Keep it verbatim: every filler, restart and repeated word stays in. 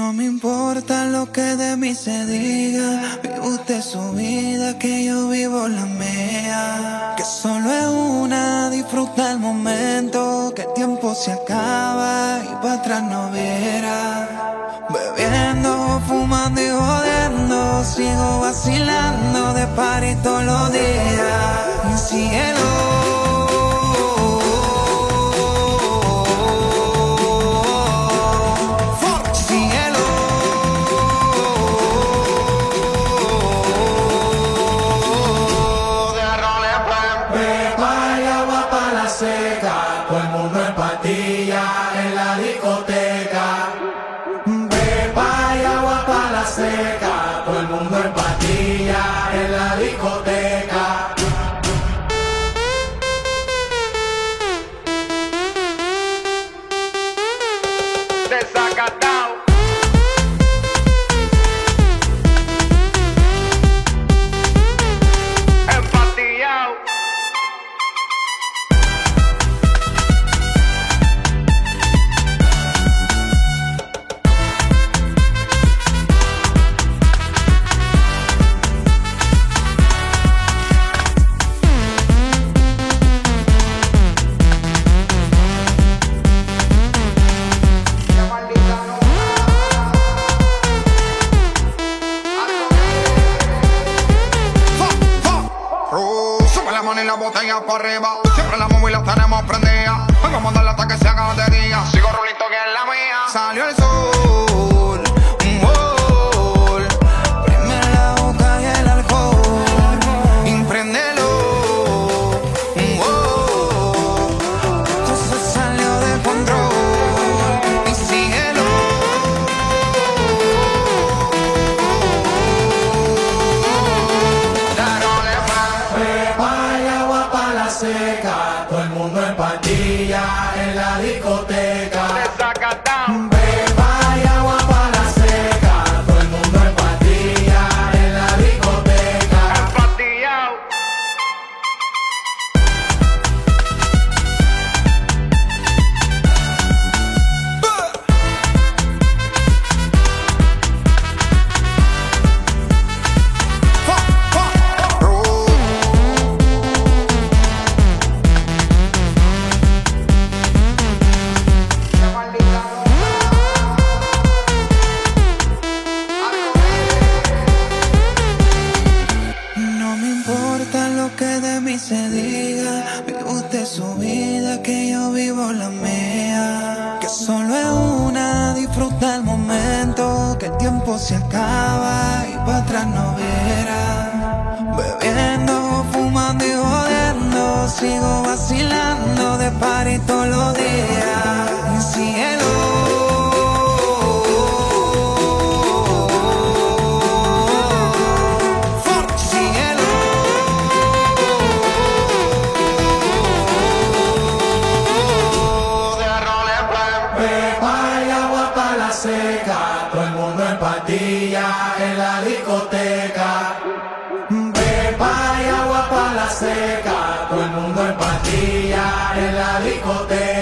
No me importa lo que de mí se diga, vive usted su vida, que yo vivo la mía. Que solo es una, disfruta el momento, que el tiempo se acaba y para atrás no viera. Bebiendo, fumando y jodiendo, sigo vacilando de party todos los días. Mi cielo. Todo el mundo en patilla en la discoteca. Pepa y agua pa' la seca. Todo el mundo en patilla en la discoteca. Desacatao. Empatillao. Y la botella para arriba, siempre la móvil las tenemos prendidas. Vengo a mandarle hasta que se haga de día. Sigo rulito que es la mía. Salió el sol, un gol. Prende la boca y el alcohol. Impréndelo, un gol. Esto se salió de control. Y síguelo. Seca, todo el mundo en patilla en la discoteca. Desacatao. Pepa y agua pa' la seca, todo el mundo en patilla en la discoteca. Empatillao. Se diga, vive usted su vida, que yo vivo la mía. Que solo es una, disfruta el momento, que el tiempo se acaba y para atrás no viera. Bebiendo, fumando y jodiendo, sigo vacilando de party todos los días. Mi cielo. Seca, todo el mundo en patilla en la discoteca. Pepa y agua pa' la seca, todo el mundo en patilla en la discoteca.